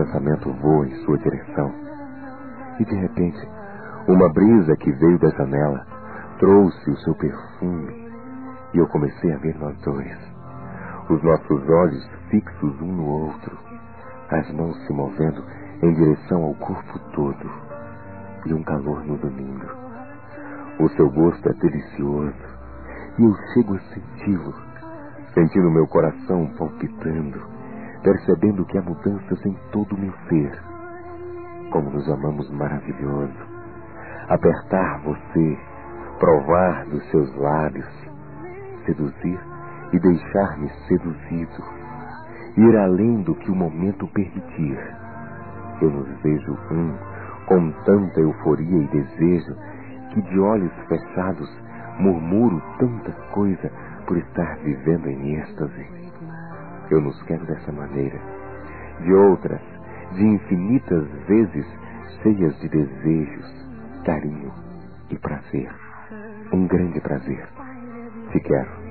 pensamento voa em sua direção. E de repente, uma brisa que veio da janela trouxe o seu perfume e eu comecei a ver nós dois, os nossos olhos fixos um no outro, as mãos se movendo em direção ao corpo todo e um calor nos unindo. O seu gosto é delicioso e eu chego a senti-lo, sentindo meu coração palpitando, percebendo que há mudanças em todo o meu ser. Como nos amamos maravilhoso. Apertar você, provar dos seus lábios, seduzir e deixar-me seduzido, ir além do que o momento permitir. Eu nos vejo com tanta euforia e desejo, que de olhos fechados murmuro tanta coisa por estar vivendo em êxtase. Eu nos quero dessa maneira, de outras, de infinitas vezes cheias de desejos, carinho e prazer. Um grande prazer. Te quero.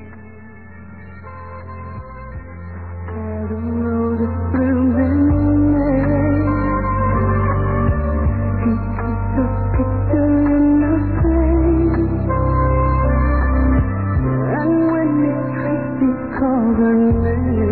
And when it tries to call her name,